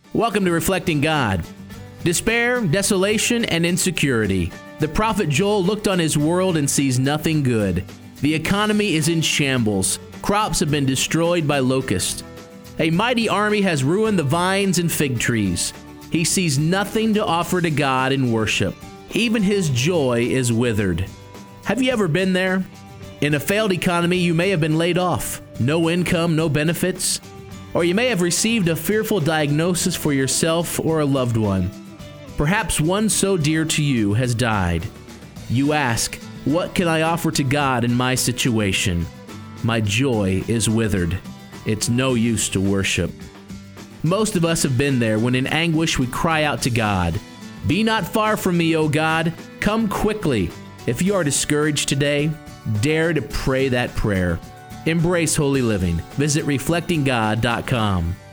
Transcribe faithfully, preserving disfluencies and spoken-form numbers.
Welcome to Reflecting God. Despair, desolation, and insecurity. The prophet Joel looked on his world and sees nothing good. The economy is in shambles. Crops have been destroyed by locusts. A mighty army has ruined the vines and fig trees. He sees nothing to offer to God in worship. Even his joy is withered. Have you ever been there? In a failed economy, you may have been laid off. No income, no benefits. Or you may have received a fearful diagnosis for yourself or a loved one. Perhaps one so dear to you has died. You ask, what can I offer to God in my situation? My joy is withered. It's no use to worship. Most of us have been there when in anguish we cry out to God. Be not far from me, O God. Come quickly. If you are discouraged today, dare to pray that prayer. Embrace holy living. Visit reflecting god dot com.